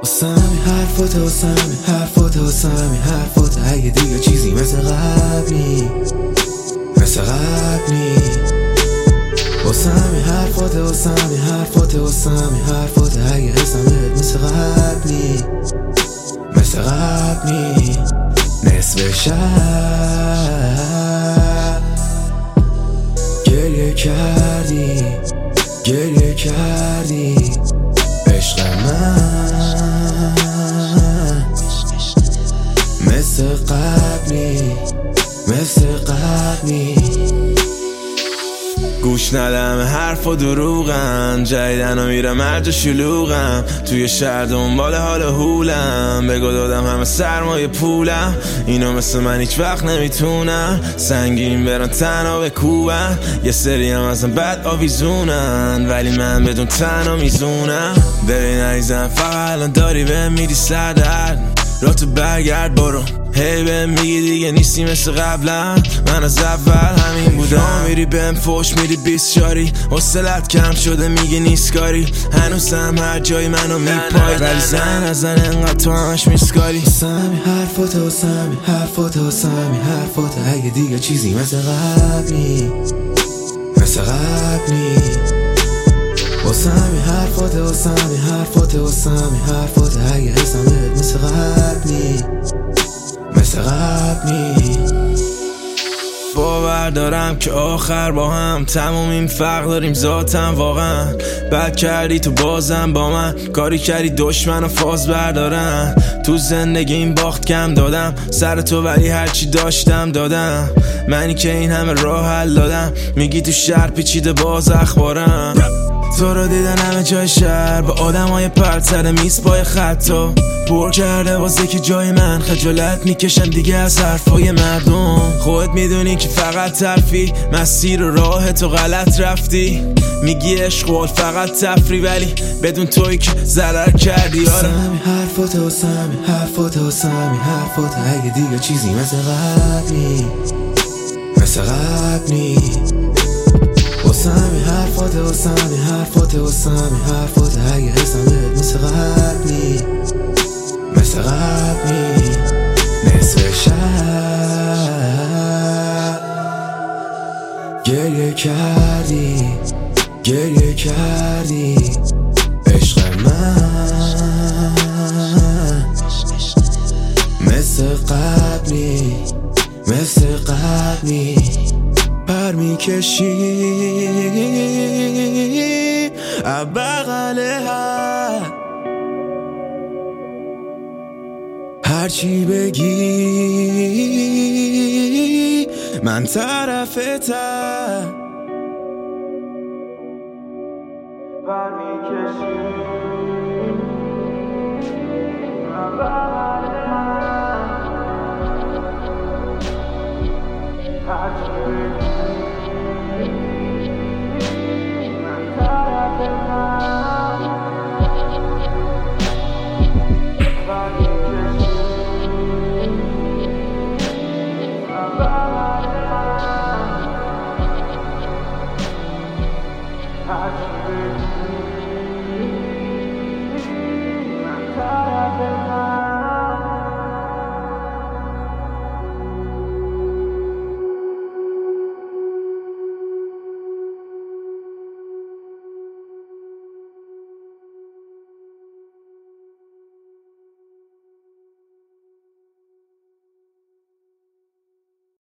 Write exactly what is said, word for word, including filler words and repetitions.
واسه همین حرفات واسه همین حرفات واسه همین حرفات اگه دیگه چیزی مثل قبل نی مثل قبل نی واسه همین حرفات واسه همین حرفات واسه همین حرفات اگه حسمت مثل قبل نی مثل قبل نی نصف شب گریه کردی گریه کردی عشق من مثل قبلی مثل قبلی گوش ندم حرف و دروغم جدیدن و میرم مرج شلوغم توی شهر دنبال حال هولم بگو دادم همه سرمایه پولم اینو مثل من هیچ وقت نمیتونن سنگین برن تنها بکوبن یه سری هم ازم بد آویزونن ولی من بدون تنها میزونم ببین عزیزم فقط الان داری بهم میدی سردرد را تو برگرد برو هی بهم میگی دیگه نیستی مثل قبلا من از اول همین بودم میری بهم فوش میری بیست شاری حوصلت کم شده میگی نیست کاری هنوزم هر جای منو میپای ولی زن از زن انقدر تو همش میسکاری واسه همین حرفات واسه همین حرفات واسه همین حرفات اگه دیگه چیزی مثل قبلی مثل قبلی واسه همین حرفات واسه همین حرفات واسه همین حرفات اگه حسمت مثل قبلی مثل قبلی باور دارم که آخر با هم تمومیم فرق داریم ذاتم واقعا بد کردی تو بازم با من کاری کردی دشمن و فاز بردارم تو زندگی این باخت کم دادم سر تو ولی هرچی داشتم دادم منی که این همه راه حل دادم میگی تو شهر پیچیده باز اخبارم تو رو دیدن همه جای شهر با آدم های پرتر میز پای خطا پر کرده واسه که جای من خجالت میکشم دیگه از حرفای مردم خودت میدونی که فقط ترفی مسیر و راه تو غلط رفتی میگی عشق فقط تفری ولی بدون توی که ضرر کردی آره همین حرفات واسه همین حرفات واسه همین حرفات اگه دیگه چیزی مثل قبلی مثل قبلی واسه همین حرفات واسه همین حرفات واسه همین حرفات اگه حسمت مثل قبلی مثل قبلی نصف شب گریه کردی گریه کردی عشق من مثل قبلی مثل قبلی پر میکشی بغله هرچی بگی من طرفتم پر میکشی بغله هرچی بگی I